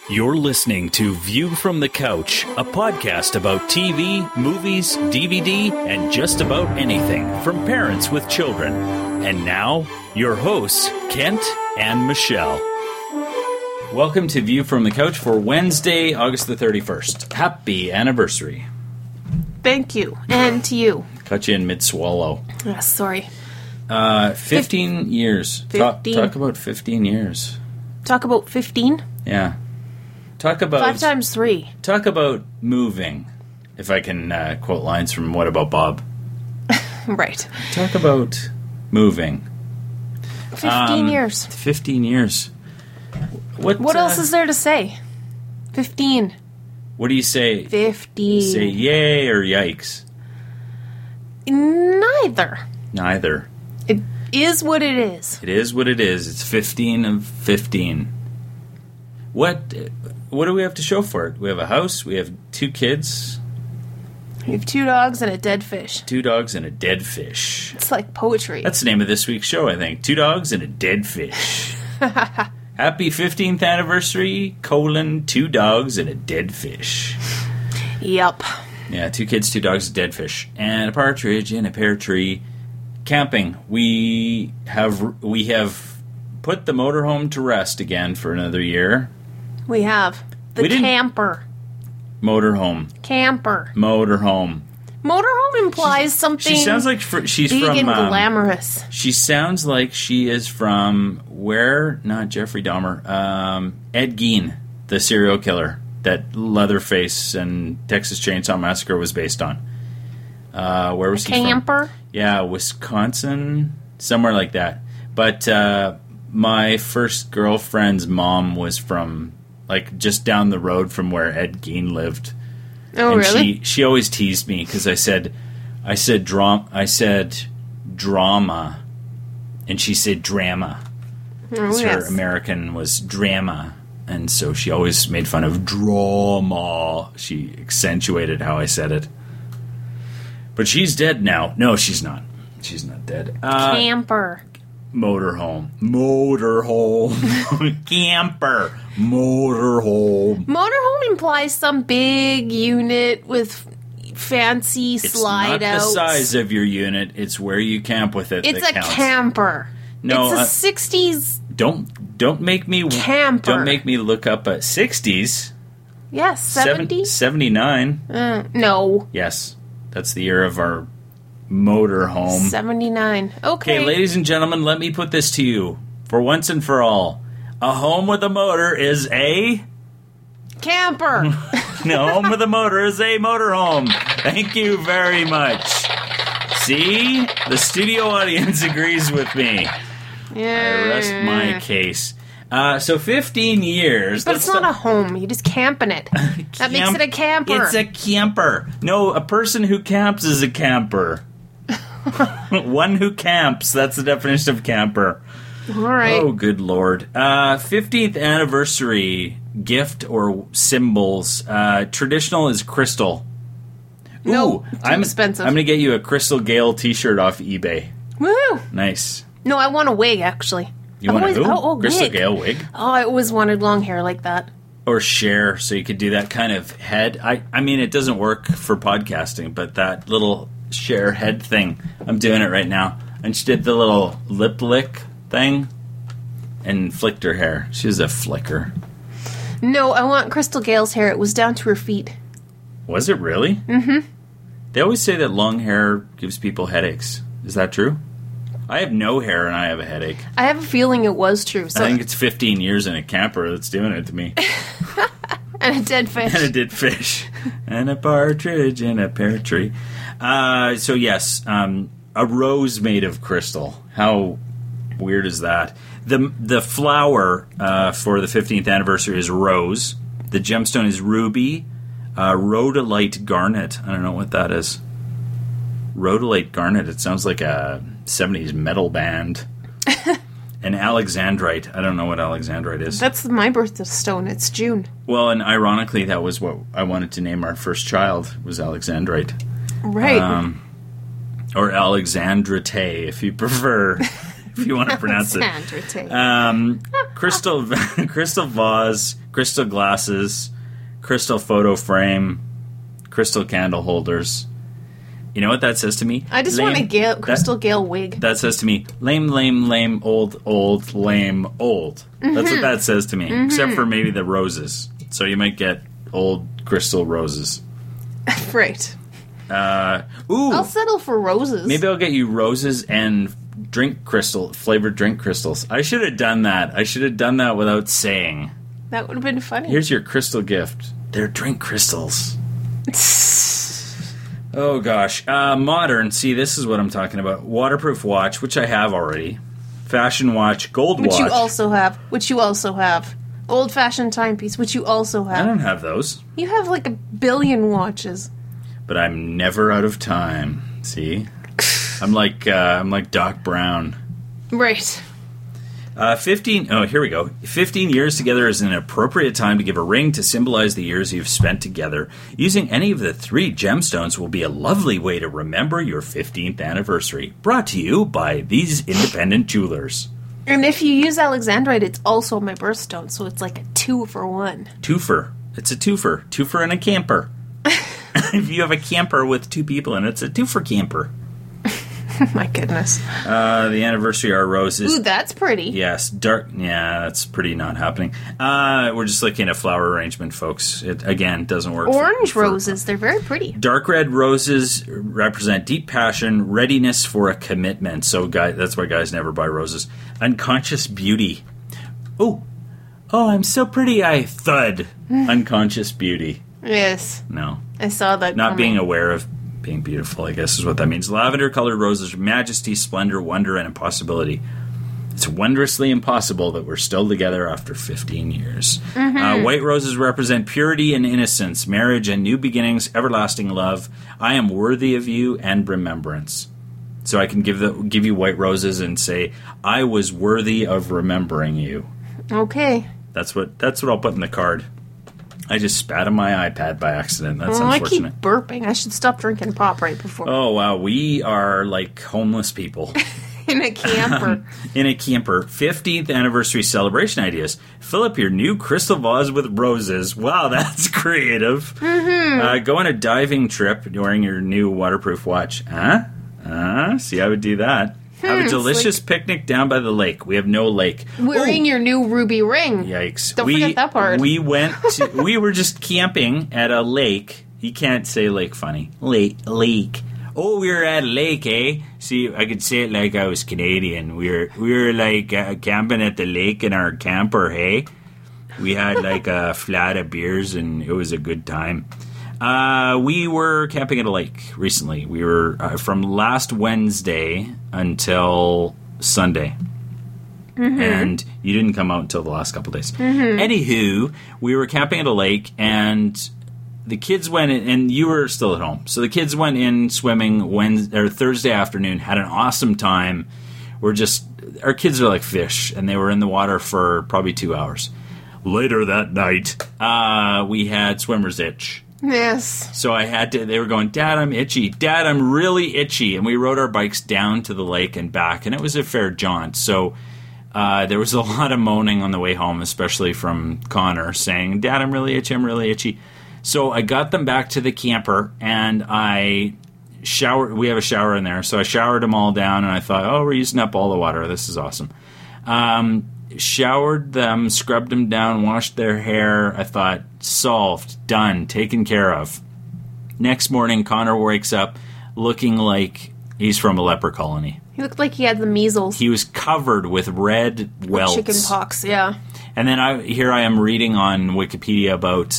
You're listening to View from the Couch, a podcast about TV, movies, DVD, and just about anything from parents with children. And now, your hosts, Kent and Michelle. Welcome to View from the Couch for Wednesday, August the 31st. Happy anniversary. Thank you. And to you. Cut you in mid-swallow. Sorry. 15 years. 15. Talk about 15 years. Talk about 15? Yeah. Talk about 5 times 3. Talk about moving. If I can quote lines from What About Bob? Right. Talk about moving. 15 years. 15 years. What else is there to say? 15. What do you say? 15. Say yay or yikes? Neither. Neither. It is what it is. It is what it is. It's 15 of 15. What do we have to show for it? We have a house. We have 2 kids. We have 2 dogs and a dead fish. 2 dogs and a dead fish. It's like poetry. That's the name of this week's show, I think. 2 dogs and a dead fish. Happy 15th anniversary, 2 dogs and a dead fish. Yep. Yeah, 2 kids, 2 dogs, a dead fish, and a partridge in a pear tree. Camping. We have put the motorhome to rest again for another year. We have. The camper. Motorhome. Camper. Motorhome. Motorhome implies something. She sounds like she's big from and glamorous. She sounds like she is from where? Not Jeffrey Dahmer. Ed Gein, the serial killer that Leatherface and Texas Chainsaw Massacre was based on. Where was he from? Camper? Yeah, Wisconsin, somewhere like that. But my first girlfriend's mom was from like just down the road from where Ed Gein lived. Oh, and really? She always teased me because I said drama, and she said drama. Oh, Her American was drama, and so she always made fun of drama. She accentuated how I said it. But she's dead now. No, she's not. She's not dead. Camper. Motorhome. Camper. Motorhome. Motorhome implies some big unit with fancy slide outs. It's not the size of your unit. It's where you camp with it. It's that a counts. Camper. No, it's a 60s. Don't make me camper. Don't make me look up at 60s. Yes, 70. 79. No. Yes, that's the year of our motorhome. 79. Okay, ladies and gentlemen, let me put this to you for once and for all. A home with a motor is a camper. No, home with a motor is a motorhome. Thank you very much. See? The studio audience agrees with me. Yeah. I rest my case. So 15 years. But it's not a home. You just camp in it. That makes it a camper. It's a camper. No, a person who camps is a camper. One who camps. That's the definition of camper. All right. Oh, good Lord. 15th anniversary gift or symbols. Traditional is crystal. No, Ooh, too expensive. I'm going to get you a Crystal Gale t-shirt off eBay. Woo! Nice. No, I want a wig, actually. You want a who? Oh, Crystal wig. Gale wig? Oh, I always wanted long hair like that. Or Cher, so you could do that kind of head. I mean, it doesn't work for podcasting, but that little Cher head thing, I'm doing it right now. And she did the little lip lick thing and flicked her hair. She was a flicker. No, I want Crystal Gale's hair. It was down to her feet. Was it really? Mm-hmm. They always say that long hair gives people headaches. Is that true? I have no hair and I have a headache. I have a feeling it was true. So I think it's 15 years in a camper that's doing it to me. And a dead fish. And a dead fish. And a partridge in a pear tree. So yes, a rose made of crystal. How weird is that? The flower for the 15th anniversary is rose. The gemstone is ruby. Rhodolite garnet. I don't know what that is. Rhodolite garnet. It sounds like a 70s metal band. And alexandrite. I don't know what alexandrite is. That's my birthstone. It's June. Well, and ironically, that was what I wanted to name our first child, was alexandrite. Right. Or alexandrite, if you prefer. if you want to pronounce it. Crystal vase, crystal glasses, crystal photo frame, crystal candle holders. You know what that says to me? I just want a Crystal Gale wig. That says to me, lame, old, lame, old. That's what that says to me. Except for maybe the roses. So you might get old crystal roses. Right. Ooh. I'll settle for roses. Maybe I'll get you roses and flavored drink crystals. I should have done that. I should have done that without saying. That would have been funny. Here's your crystal gift. They're drink crystals. Oh, gosh. Modern. See, this is what I'm talking about. Waterproof watch, which I have already. Fashion watch. Gold watch. Which you also have. Old-fashioned timepiece, which you also have. I don't have those. You have like 1 billion watches. But I'm never out of time. See? I'm like Doc Brown. Right. 15. Oh, here we go. 15 years together is an appropriate time to give a ring to symbolize the years you've spent together. Using any of the 3 gemstones will be a lovely way to remember your 15th anniversary. Brought to you by these independent jewelers. And if you use Alexandrite, it's also my birthstone, so it's like a 2-for-1. Twofer. It's a twofer. Twofer and a camper. If you have a camper with 2 people in it, it's a 2-for camper. My goodness. The anniversary are roses. Ooh, that's pretty. Yes, dark. Yeah, that's pretty not happening. We're just looking at flower arrangement, folks. It, again, doesn't work. Orange roses, they're very pretty. Dark red roses represent deep passion, readiness for a commitment. So, that's why guys never buy roses. Unconscious beauty. Oh, I'm so pretty, I thud. Unconscious beauty. Yes. No. I saw that Not coming. being aware of being beautiful, I guess is what that means. Lavender-colored roses, majesty, splendor, wonder, and impossibility. It's wondrously impossible that we're still together after 15 years. White roses represent purity and innocence, marriage and new beginnings, everlasting love. I am worthy of you and remembrance. So I can give you white roses and say, I was worthy of remembering you. Okay. That's what I'll put in the card. I just spat on my iPad by accident. That's unfortunate. I keep burping. I should stop drinking pop right before. Oh, wow. We are like homeless people. In a camper. In a camper. 15th anniversary celebration ideas. Fill up your new crystal vase with roses. Wow, that's creative. Go on a diving trip wearing your new waterproof watch. See, I would do that. Have a delicious picnic down by the lake. We have no lake. Wearing your new ruby ring. Yikes. Don't forget that part. We were just camping at a lake. You can't say lake funny. Lake. Oh, we were at a lake, eh? See, I could say it like I was Canadian. We were like camping at the lake in our camper, hey? We had like a flat of beers and it was a good time. We were camping at a lake recently. We were from last Wednesday until Sunday. And you didn't come out until the last couple days. Anywho, we were camping at a lake, and the kids went in, and you were still at home. So the kids went in swimming Thursday afternoon, had an awesome time. Our kids are like fish, and they were in the water for probably 2 hours. Later that night, we had swimmer's itch. Yes. So they were going, Dad, I'm itchy. Dad, I'm really itchy. And we rode our bikes down to the lake and back, and it was a fair jaunt. So there was a lot of moaning on the way home, especially from Connor, saying, Dad, I'm really itchy. So I got them back to the camper, and I showered. We have a shower in there. So I showered them all down, and I thought, we're using up all the water. This is awesome. Showered them, scrubbed them down, washed their hair. I thought, solved, done, taken care of. Next morning, Connor wakes up looking like he's from a leper colony. He looked like he had the measles. He was covered with red welts. Chicken pox, yeah. And then I am reading on Wikipedia about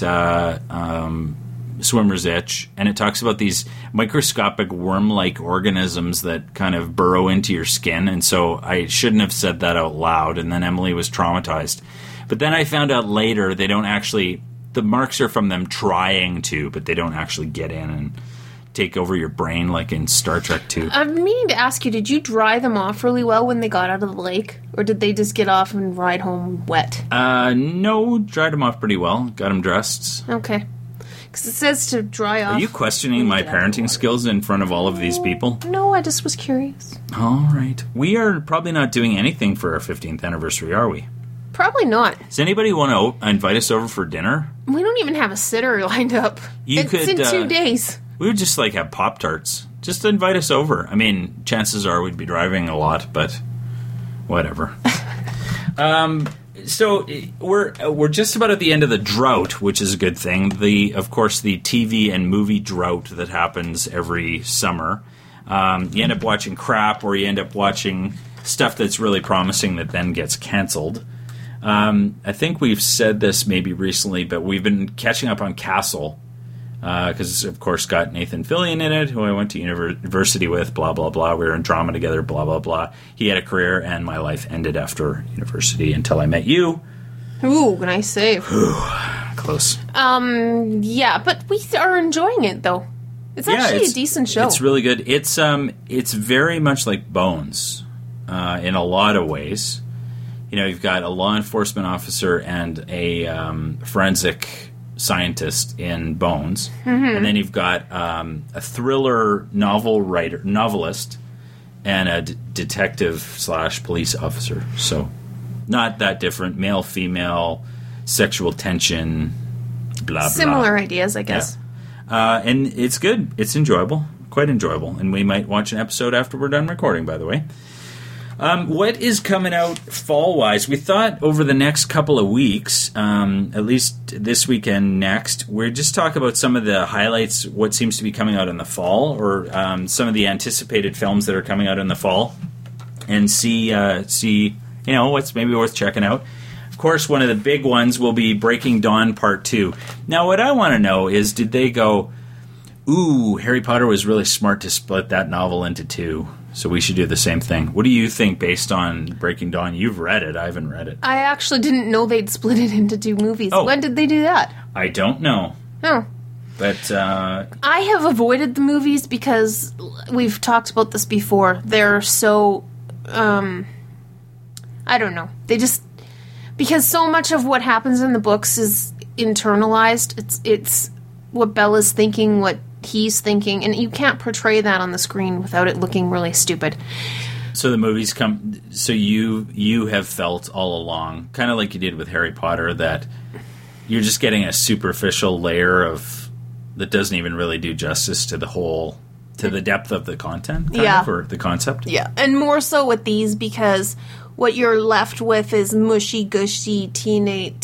swimmer's itch, and it talks about these microscopic worm-like organisms that kind of burrow into your skin, and so I shouldn't have said that out loud, and then Emily was traumatized. But then I found out later they don't actually, the marks are from them trying to, but they don't actually get in and take over your brain like in Star Trek 2. I'm meaning to ask you, did you dry them off really well when they got out of the lake? Or did they just get off and ride home wet? No, dried them off pretty well. Got them dressed. Okay. Because it says to dry off. Are you questioning my parenting skills in front of all of these people? No, I just was curious. All right. We are probably not doing anything for our 15th anniversary, are we? Probably not. Does anybody want to invite us over for dinner? We don't even have a sitter lined up. It's in 2 days. We would just have Pop-Tarts. Just invite us over. I mean, chances are we'd be driving a lot, but whatever. So we're just about at the end of the drought, which is a good thing. Of course, the TV and movie drought that happens every summer. You end up watching crap, or you end up watching stuff that's really promising that then gets canceled. I think we've said this maybe recently, but we've been catching up on Castle because, of course, got Nathan Fillion in it, who I went to university with, blah, blah, blah. We were in drama together, blah, blah, blah. He had a career, and my life ended after university until I met you. Ooh, nice save. Close. Yeah, but we are enjoying it, though. It's actually a decent show. It's really good. It's very much like Bones in a lot of ways. You know, you've got a law enforcement officer and a forensic scientist in Bones, and then you've got a thriller novelist, and a detective/police officer. So, not that different. Male, female, sexual tension, blah blah. Similar ideas, I guess. Yeah. And it's good. It's enjoyable, quite enjoyable. And we might watch an episode after we're done recording. By the way. What is coming out fall-wise? We thought over the next couple of weeks, at least this weekend next, we'd just talk about some of the highlights, what seems to be coming out in the fall, or some of the anticipated films that are coming out in the fall, and see what's maybe worth checking out. Of course, one of the big ones will be Breaking Dawn Part 2. Now, what I want to know is, did they go, ooh, Harry Potter was really smart to split that novel into 2? So we should do the same thing. What do you think based on Breaking Dawn? You've read it. I haven't read it. I actually didn't know they'd split it into 2 movies. Oh. When did they do that? I don't know. Oh. But, I have avoided the movies because we've talked about this before. They're so, I don't know. They just, because so much of what happens in the books is internalized. It's what Bella's thinking, what he's thinking, and you can't portray that on the screen without it looking really stupid. So the movies come. So you have felt all along, kind of like you did with Harry Potter, that you're just getting a superficial layer of that doesn't even really do justice to the depth of the content, or the concept. Yeah, and more so with these because what you're left with is mushy gushy teen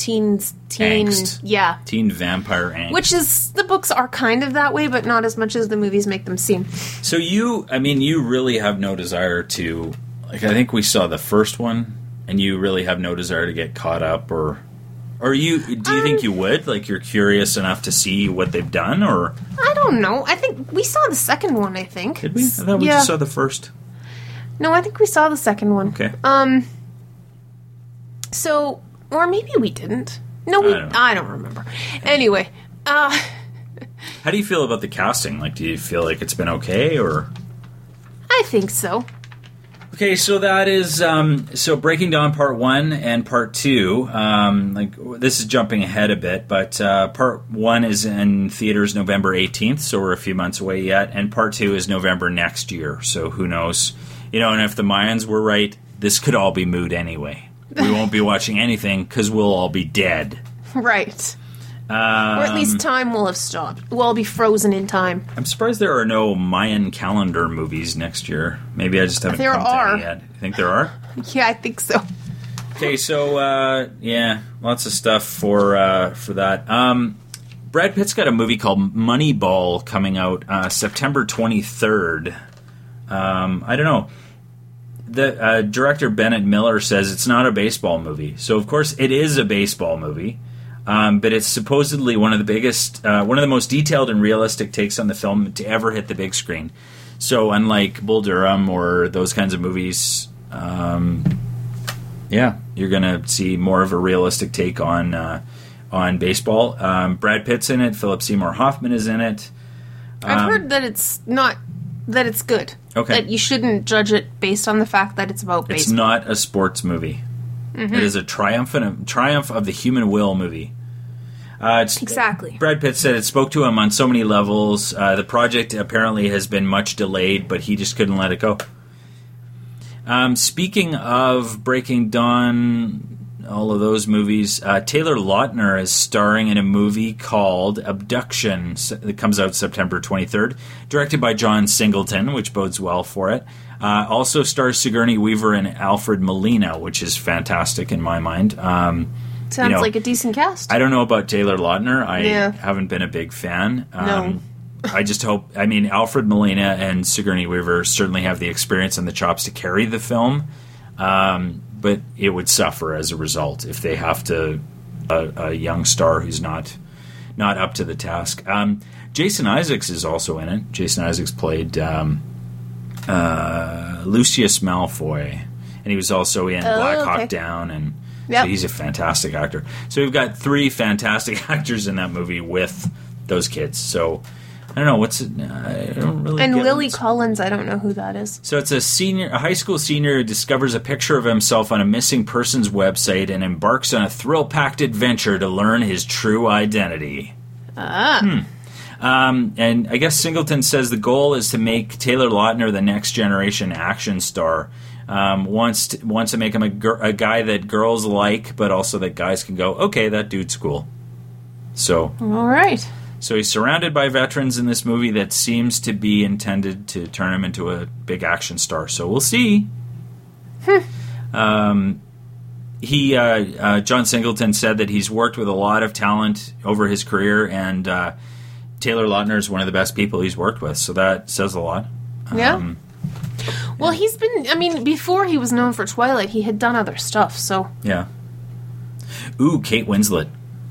angst. Yeah, teen vampire angst. Which is, the books are kind of that way, but not as much as the movies make them seem. So you really have no desire to, I think we saw the first one, and you really have no desire to get caught up, or do you think you would? Like, you're curious enough to see what they've done, or? I don't know. I think we saw the second one, I think. Did we? I thought we just saw the first. No, I think we saw the second one. Okay. So, or maybe we didn't. No, I don't remember. Anyway, how do you feel about the casting? Like, do you feel like it's been okay, or? I think so. Okay, so that is so Breaking Dawn Part 1 and Part 2. This is jumping ahead a bit, but Part 1 is in theaters November 18th, so we're a few months away yet, and Part 2 is November next year, so who knows? And if the Mayans were right, this could all be moot anyway. We won't be watching anything because we'll all be dead. Right. Or at least time will have stopped. We'll all be frozen in time. I'm surprised there are no Mayan calendar movies next year. Maybe I just haven't come to any yet. You think there are? Yeah, I think so. Okay, so, lots of stuff for that. Brad Pitt's got a movie called Moneyball coming out September 23rd. I don't know. The director Bennett Miller says it's not a baseball movie. So, of course, it is a baseball movie. But it's supposedly one of the most detailed and realistic takes on the film to ever hit the big screen. So, unlike Bull Durham or those kinds of movies, you're going to see more of a realistic take on baseball. Brad Pitt's in it. Philip Seymour Hoffman is in it. I've heard that it's good. Okay. That you shouldn't judge it based on the fact that it's about baseball. It's not a sports movie. Mm-hmm. It is a triumph of the human will movie. Exactly. Brad Pitt said it spoke to him on so many levels. The project apparently has been much delayed, but he just couldn't let it go. Speaking of Breaking Dawn, all of those movies, Taylor Lautner is starring in a movie called Abduction that comes out September 23rd, directed by John Singleton, which bodes well for it. Also stars Sigourney Weaver and Alfred Molina, which is fantastic in my mind. Sounds like a decent cast. I don't know about Taylor Lautner. I haven't been a big fan. No. I just hope... I mean, Alfred Molina and Sigourney Weaver certainly have the experience and the chops to carry the film. But it would suffer as a result if they have to a young star who's not up to the task. Jason Isaacs is also in it. Jason Isaacs played Lucius Malfoy, and he was also in Black Hawk Down, and so he's a fantastic actor. So we've got 3 fantastic actors in that movie with those kids. So I don't know I don't really. And Lily Collins, I don't know who that is. So it's a high school senior who discovers a picture of himself on a missing persons website and embarks on a thrill-packed adventure to learn his true identity. And I guess Singleton says the goal is to make Taylor Lautner the next generation action star. Wants to make him a guy that girls like, but also that guys can go, okay, that dude's cool. So all right. So he's surrounded by veterans in this movie that seems to be intended to turn him into a big action star. So we'll see. John Singleton said that he's worked with a lot of talent over his career, and Taylor Lautner is one of the best people he's worked with. So that says a lot. Yeah. Well, he's been... I mean, before he was known for Twilight, he had done other stuff, so... Yeah. Ooh, Kate Winslet.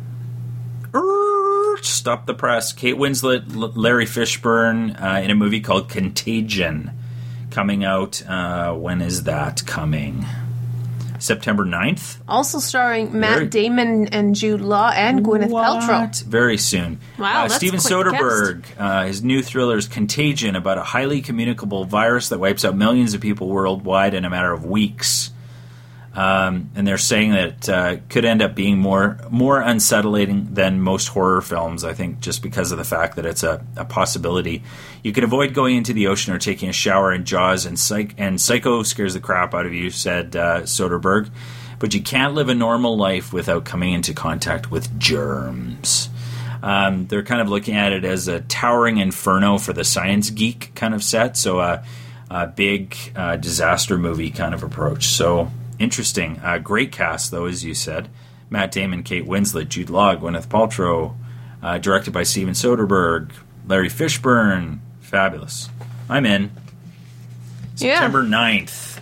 Stop the press. Kate Winslet, Larry Fishburne in a movie called Contagion, coming out. When is that coming? September 9th? Also starring Matt Damon and Jude Law and Gwyneth Paltrow. Very soon. Wow, that's Steven Soderbergh, his new thriller is Contagion, about a highly communicable virus that wipes out millions of people worldwide in a matter of weeks. And they're saying that it could end up being more unsettling than most horror films, I think, just because of the fact that it's a possibility. You could avoid going into the ocean or taking a shower in Jaws, and Psycho scares the crap out of you, said Soderbergh. But you can't live a normal life without coming into contact with germs. They're kind of looking at it as a towering inferno for the science geek kind of set, so a big disaster movie kind of approach. So... interesting. Great cast, though, as you said. Matt Damon, Kate Winslet, Jude Law, Gwyneth Paltrow, directed by Steven Soderbergh, Larry Fishburne. Fabulous. I'm in. September 9th.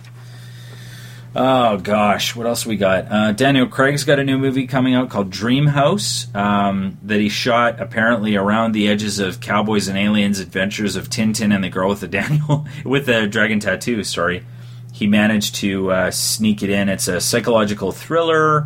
Oh, gosh. What else we got? Daniel Craig's got a new movie coming out called Dream House that he shot apparently around the edges of Cowboys and Aliens, Adventures of Tintin and the Girl with the Dragon Tattoo, sorry. He managed to sneak it in. It's a psychological thriller.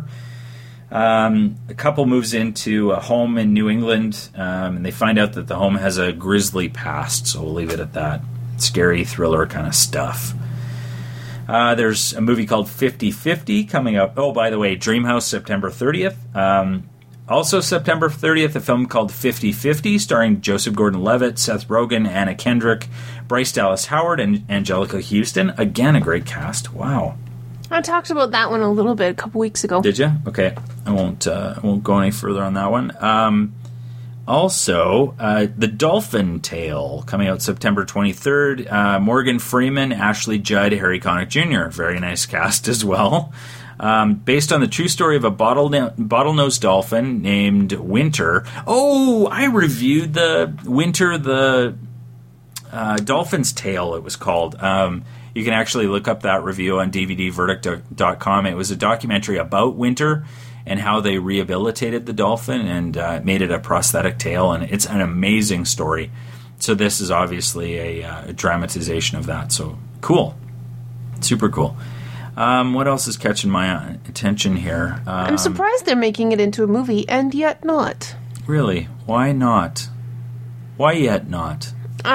A couple moves into a home in New England, and they find out that the home has a grisly past, so we'll leave it at that. Scary thriller kind of stuff. There's a movie called 50-50 coming up. Oh, by the way, Dreamhouse, September 30th. Also September 30th, a film called 50-50, starring Joseph Gordon-Levitt, Seth Rogen, Anna Kendrick, Bryce Dallas Howard, and Angelica Houston. Again, a great cast. Wow. I talked about that one a little bit a couple weeks ago. Did you? Okay. I won't go any further on that one. Also, The Dolphin Tale, coming out September 23rd. Morgan Freeman, Ashley Judd, Harry Connick Jr. Very nice cast as well. Based on the true story of a bottlenose dolphin named Winter. Oh, I reviewed the Winter, the Dolphin's Tale, it was called. You can actually look up that review on DVDverdict.com. It was a documentary about Winter and how they rehabilitated the dolphin and made it a prosthetic tail, and it's an amazing story. So this is obviously a dramatization of that. So cool. Super cool. What else is catching my attention here? I'm surprised they're making it into a movie, and yet not. Really? Why not? Why yet not?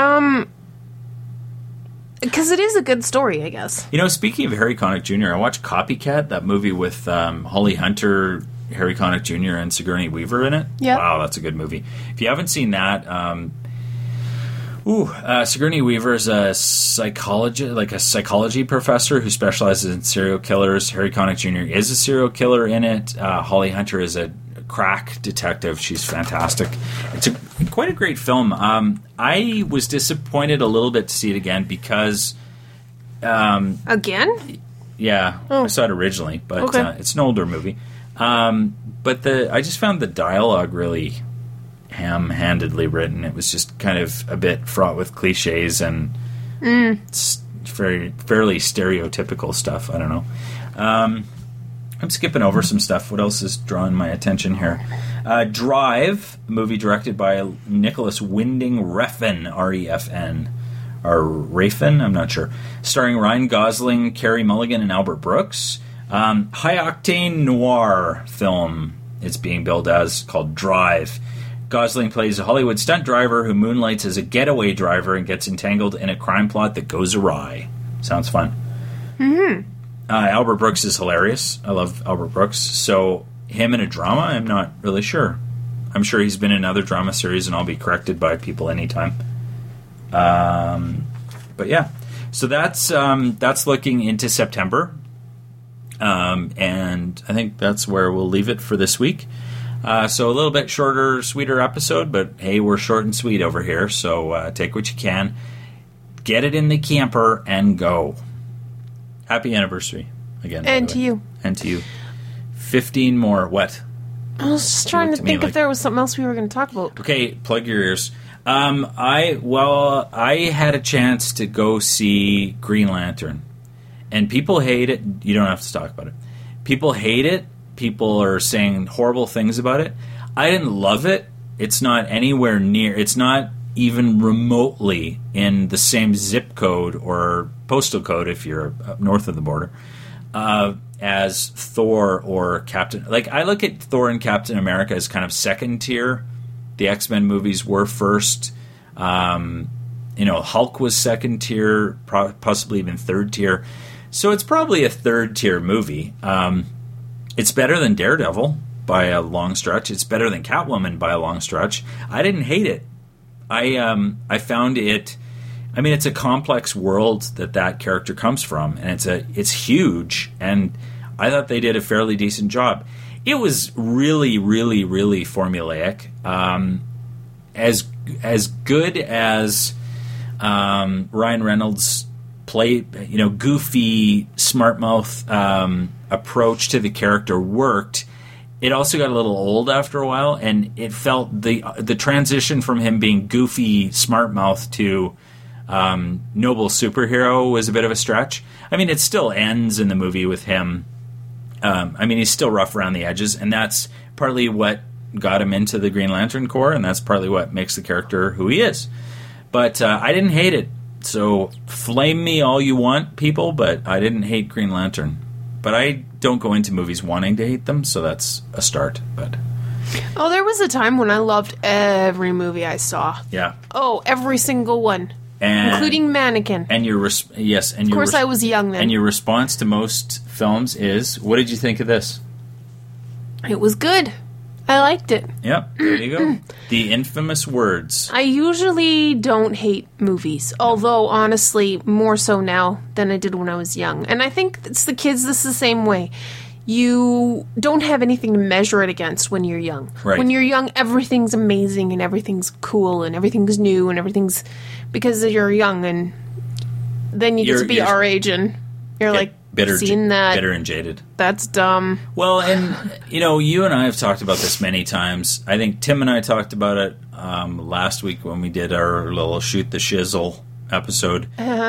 Because it is a good story, I guess. You know, speaking of Harry Connick Jr., I watched Copycat, that movie with Holly Hunter Harry Connick Jr. and Sigourney Weaver in it. Yeah. Wow, that's a good movie. If you haven't seen that, Sigourney Weaver is a psychology professor who specializes in serial killers. Harry Connick Jr. is a serial killer in it. Holly Hunter is a crack detective. She's fantastic. It's quite a great film. I was disappointed a little bit to see it again because... Again? Yeah, I saw it originally, but Okay. it's an older movie. But I just found the dialogue really ham-handedly written. It was just kind of a bit fraught with cliches and it's fairly stereotypical stuff. I don't know. I'm skipping over some stuff. What else is drawing my attention here? Drive, a movie directed by Nicholas Winding Refn, R-E-F-N. Or Refn, I'm not sure. Starring Ryan Gosling, Carey Mulligan, and Albert Brooks. High-octane noir film it's being billed as, called Drive. Gosling plays a Hollywood stunt driver who moonlights as a getaway driver and gets entangled in a crime plot that goes awry. Sounds fun. Mm-hmm. Albert Brooks is hilarious. I love Albert Brooks. So him in a drama, I'm not really sure. I'm sure he's been in other drama series, and I'll be corrected by people anytime. But yeah, so that's looking into September, and I think that's where we'll leave it for this week. So a little bit shorter, sweeter episode, but hey, we're short and sweet over here, so take what you can, get it in the camper, and go. Happy anniversary again, And to you. and to you. 15 more. What? I was just trying to looked at me think like- if there was something else we were going to talk about. Okay, plug your ears. I had a chance to go see Green Lantern, and people hate it. You don't have to talk about it. People hate it. People are saying horrible things about it. I didn't love it. It's not anywhere near. It's not even remotely in the same zip code or postal code if you're up north of the border as Thor or Captain. Like, I look at Thor and Captain America as kind of second tier. The X-Men movies were first. Hulk was second tier, possibly even third tier. So it's probably a third tier movie. It's better than Daredevil by a long stretch. It's better than Catwoman by a long stretch. I didn't hate it. I found it. I mean, it's a complex world that character comes from, and it's huge. And I thought they did a fairly decent job. It was really, really, really formulaic. As good as Ryan Reynolds' goofy, smart mouth approach to the character worked. It also got a little old after a while, and it felt the transition from him being goofy, smart mouth to noble superhero was a bit of a stretch. I mean, it still ends in the movie with him. He's still rough around the edges, and that's partly what got him into the Green Lantern Corps, and that's partly what makes the character who he is. But I didn't hate it. So flame me all you want, people, but I didn't hate Green Lantern. But I don't go into movies wanting to hate them, so that's a start. But Oh, there was a time when I loved every movie I saw. yeah, Oh, every single one. and Including Mannequin. and your Of course, I was young then. and your response to most films is, what did you think of this? It was good. I liked it. Yep, there you go. The infamous words. I usually don't hate movies, although honestly, more so now than I did when I was young. And I think it's the kids, this is the same way. You don't have anything to measure it against when you're young. Right. When you're young, everything's amazing and everything's cool and everything's new and everything's because you're young, and then you get to be You're- our age and you're like, bitter and jaded. That's dumb. Well, and you and I have talked about this many times. I think Tim and I talked about it last week when we did our little Shoot the Shizzle episode.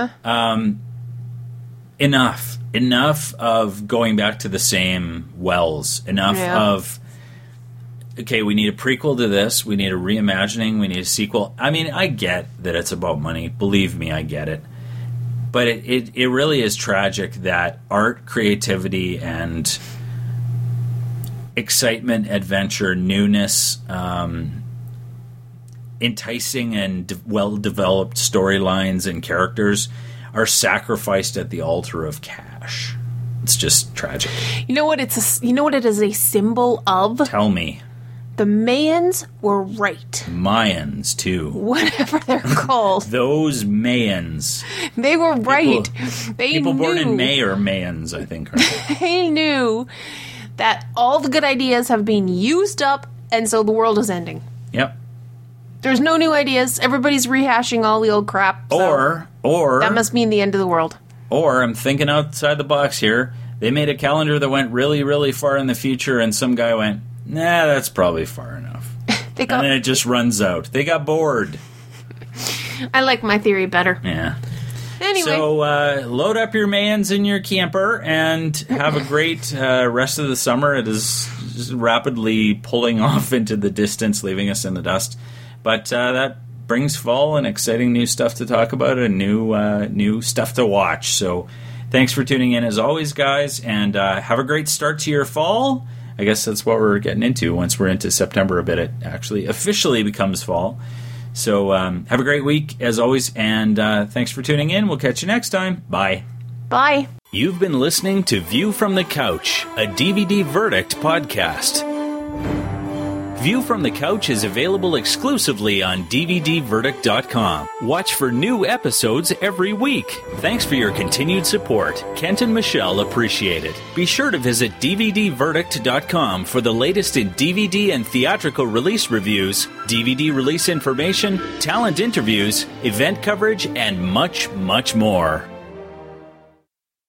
Enough of going back to the same wells. Enough of, okay, we need a prequel to this. We need a reimagining. We need a sequel. I mean, I get that it's about money. Believe me, I get it. But it really is tragic that art, creativity, and excitement, adventure, newness, enticing and well-developed storylines and characters are sacrificed at the altar of cash. It's just tragic. You know what it is a symbol of? Tell me. The Mayans were right. Mayans, too. Whatever they're called. Those Mayans. They were right. People born in May are Mayans, I think. They knew that all the good ideas have been used up, and so the world is ending. Yep. There's no new ideas. Everybody's rehashing all the old crap. So or that must mean the end of the world. Or, I'm thinking outside the box here, they made a calendar that went really, really far in the future, and some guy went, nah, that's probably far enough. And then it just runs out. They got bored. I like my theory better. Yeah. Anyway. So, load up your Mayans in your camper and have a great rest of the summer. It is just rapidly pulling off into the distance, leaving us in the dust. But that brings fall and exciting new stuff to talk about and new stuff to watch. So thanks for tuning in as always, guys, and have a great start to your fall. I guess that's what we're getting into. Once we're into September a bit, it actually officially becomes fall. So have a great week as always, and thanks for tuning in. We'll catch you next time. Bye. Bye. You've been listening to View from the Couch, a DVD Verdict podcast. View from the Couch is available exclusively on DVDverdict.com. Watch for new episodes every week. Thanks for your continued support. Kent and Michelle appreciate it. Be sure to visit DVDverdict.com for the latest in DVD and theatrical release reviews, DVD release information, talent interviews, event coverage, and much, much more.